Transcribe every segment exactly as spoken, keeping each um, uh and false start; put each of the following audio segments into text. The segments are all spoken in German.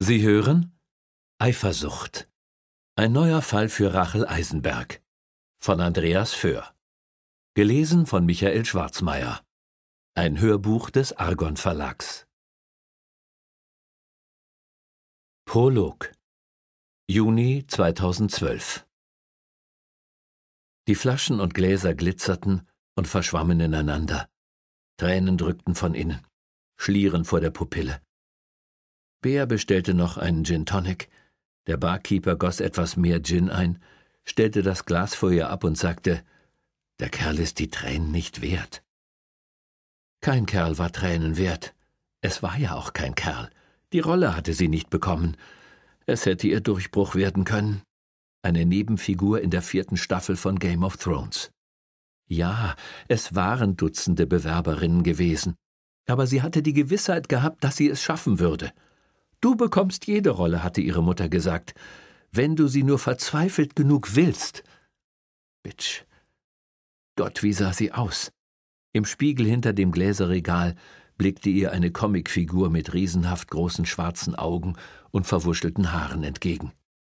Sie hören Eifersucht. Ein neuer Fall für Rachel Eisenberg von Andreas Föhr. Gelesen von Michael Schwarzmeier. Ein Hörbuch des Argon Verlags. Prolog. Juni zweitausendzwölf. Die Flaschen und Gläser glitzerten und verschwammen ineinander. Tränen drückten von innen, schlieren vor der Pupille. Bea bestellte noch einen Gin Tonic. Der Barkeeper goss etwas mehr Gin ein, stellte das Glas vor ihr ab und sagte, der Kerl ist die Tränen nicht wert. Kein Kerl war Tränen wert. Es war ja auch kein Kerl. Die Rolle hatte sie nicht bekommen. Es hätte ihr Durchbruch werden können. Eine Nebenfigur in der vierten Staffel von Game of Thrones. Ja, es waren Dutzende Bewerberinnen gewesen. Aber sie hatte die Gewissheit gehabt, dass sie es schaffen würde. Du bekommst jede Rolle, hatte ihre Mutter gesagt, wenn du sie nur verzweifelt genug willst. Bitch. Gott, wie sah sie aus? Im Spiegel hinter dem Gläserregal blickte ihr eine Comicfigur mit riesenhaft großen schwarzen Augen und verwuschelten Haaren entgegen.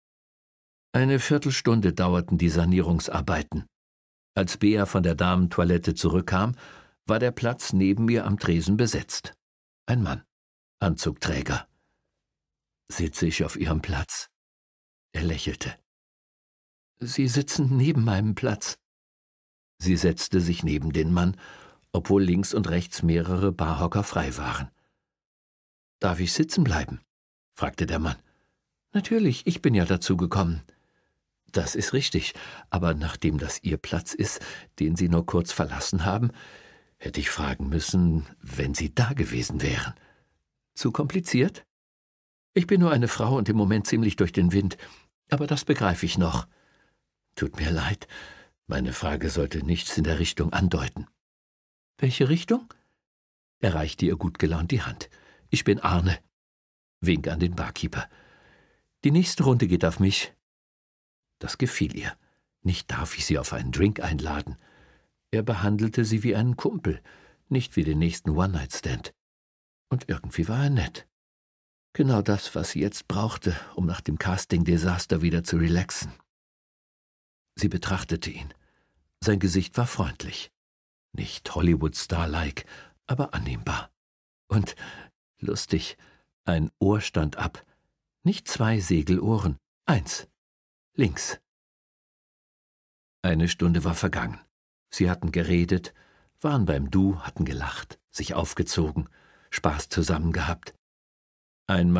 Eine Viertelstunde dauerten die Sanierungsarbeiten. Als Bea von der Damentoilette zurückkam, war der Platz neben ihr am Tresen besetzt. Ein Mann, Anzugträger. Sitze ich auf Ihrem Platz? Er lächelte. Sie sitzen neben meinem Platz. Sie setzte sich neben den Mann, obwohl links und rechts mehrere Barhocker frei waren. »Darf ich sitzen bleiben?« fragte der Mann. »Natürlich, ich bin ja dazu gekommen.« »Das ist richtig, aber nachdem das Ihr Platz ist, den Sie nur kurz verlassen haben, hätte ich fragen müssen, wenn Sie da gewesen wären. Zu kompliziert? Ich bin nur eine Frau und im Moment ziemlich durch den Wind, aber das begreife ich noch. Tut mir leid, meine Frage sollte nichts in der Richtung andeuten.« »Welche Richtung?« Er reichte ihr gut gelaunt die Hand. »Ich bin Arne.« Wink an den Barkeeper. »Die nächste Runde geht auf mich.« Das gefiel ihr. Nicht darf ich sie auf einen Drink einladen. Er behandelte sie wie einen Kumpel, nicht wie den nächsten One-Night-Stand. Und irgendwie war er nett. Genau das, was sie jetzt brauchte, um nach dem Casting-Desaster wieder zu relaxen. Sie betrachtete ihn. Sein Gesicht war freundlich. Nicht Hollywood-Star-like, aber annehmbar. Und, lustig, ein Ohr stand ab. Nicht zwei Segelohren, eins. Links. Eine Stunde war vergangen. Sie hatten geredet, waren beim Du, hatten gelacht, sich aufgezogen, Spaß zusammen gehabt. Einmal